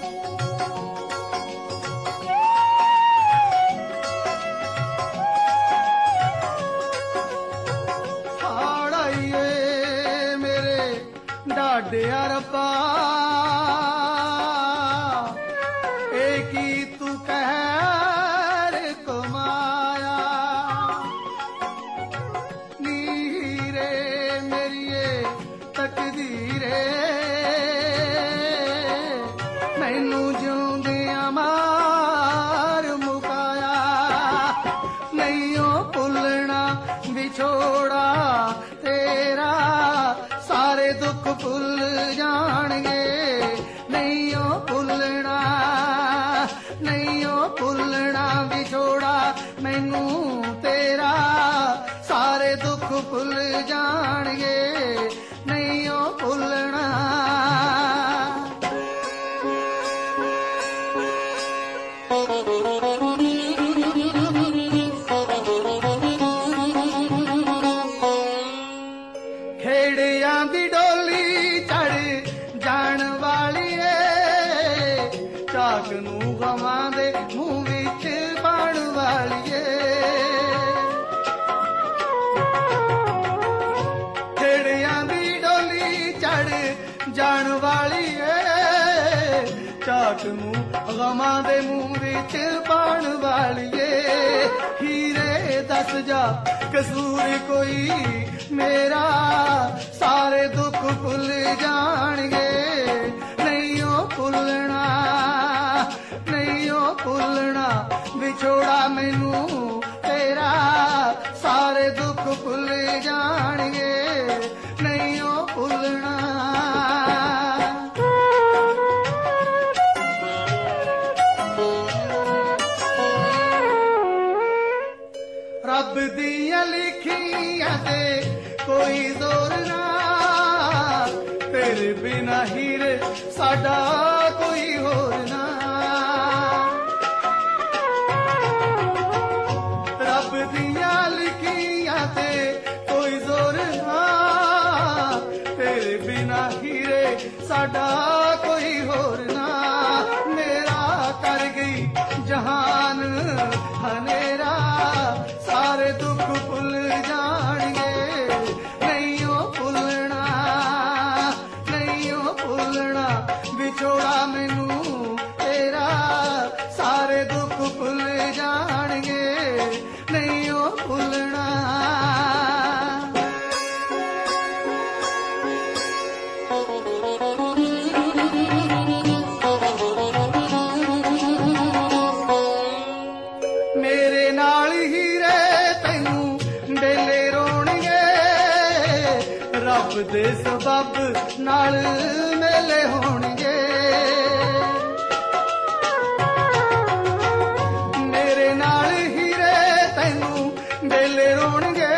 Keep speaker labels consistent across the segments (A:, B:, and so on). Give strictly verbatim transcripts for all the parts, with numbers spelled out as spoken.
A: डाडिया रब्बा एक ही तू कहर कमाया नीरे मेरिए तकदीरे मैनू जिउंदियां मार मुकाया नहीं भुलना विछोड़ा तेरा सारे दुख भुल जाणगे नहीं भुलना नहीं भुलना विछोड़ा मैनू तेरा सारे दुख भुल जाणगे नहीं भुलना खेड़ियां दी डोली चढ़ जान वाली है चाक नू गवां दे मूंह विच पाण वाली है खेड़ियां दी डोली चढ़ जान वाली है चाक नू गवां दे मूंह विच पाण वाली है हीरे दस जा कसूर कोई मेरा सारे दुख भुल जाणगे नहीं भुलना नहीं भुलना विछोड़ा मैनू तेरा सारे दुख भुल जाणगे नहीं भुलना रब दियां लिखियां ते कोई जोर ना तेरे बिना हीरे साडा कोई होर ना रब दियां लिखियां ते कोई जोर ना तेरे बिना हीरे साडा कोई होर ना मेरा कर गई जहान हनेरा सारे दुख भुल जाणगे नहीं भुलना नहीं भुलना विछोड़ा मैनू तेरा सारे दुख भुल जाणगे नहीं भुलना मेरे नाल हीरे तैनू डेले रोणगे रब दे सबब नाल मेले होणगे मेरे नाल हीरे तैनू डेले रोणगे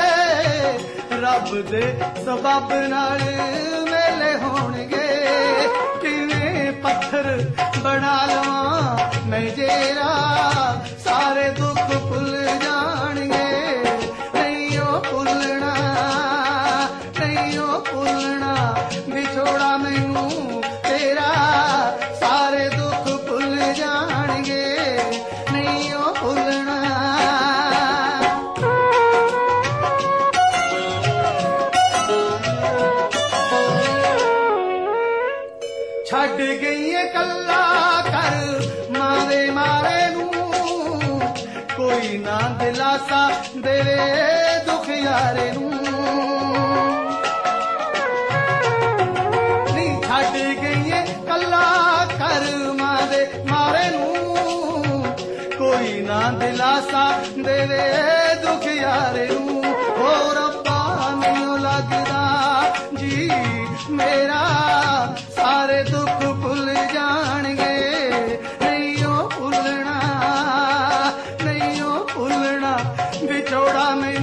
A: रब दे सबब नाल मेले होणगे किवें पत्थर बना लवां मैं जेरा सारे दुख भुल जाणगे नहीं भुलना नहीं भुलना विछोड़ा मैनू तेरा सारे दुख भुल जाणगे नहीं भुलना छड़ गई कल्ला कर मारे मारे नू कोई ना दिलासा देवे दुख यारे नू नी छड़ गई कल्ला कर मारे मारे नू कोई ना दिलासा देवे दुख यारे नू ओ रब्बा मैनू लगदा जी मेरा सारे दुख भुल जाणगे नहीं भुलना नहीं भुलना विछोड़ा मैं